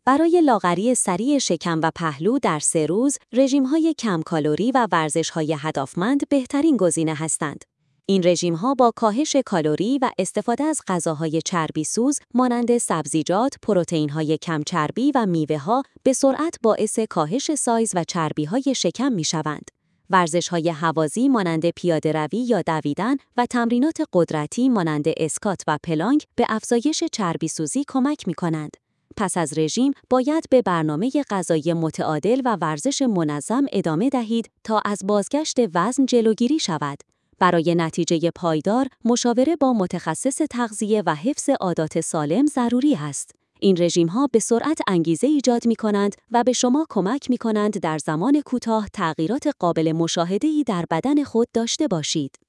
برای لاغری سریع شکم و پهلو در 3 روز، رژیم‌های کم کالری و ورزش‌های هدفمند بهترین گزینه هستند. این رژیم‌ها با کاهش کالری و استفاده از غذاهای چربی‌سوز مانند سبزیجات، پروتئین‌های کم چربی و میوه‌ها به سرعت باعث کاهش سایز و چربی‌های شکم می‌شوند. ورزش‌های هوازی مانند پیاده‌روی یا دویدن و تمرینات قدرتی مانند اسکات و پلانک به افزایش چربی‌سوزی کمک می‌کنند. پس از رژیم باید به برنامه غذایی متعادل و ورزش منظم ادامه دهید تا از بازگشت وزن جلوگیری شود. برای نتیجه پایدار، مشاوره با متخصص تغذیه و حفظ عادات سالم ضروری است. این رژیم‌ها به سرعت انگیزه ایجاد می‌کنند و به شما کمک می‌کنند در زمان کوتاه تغییرات قابل مشاهده‌ای در بدن خود داشته باشید.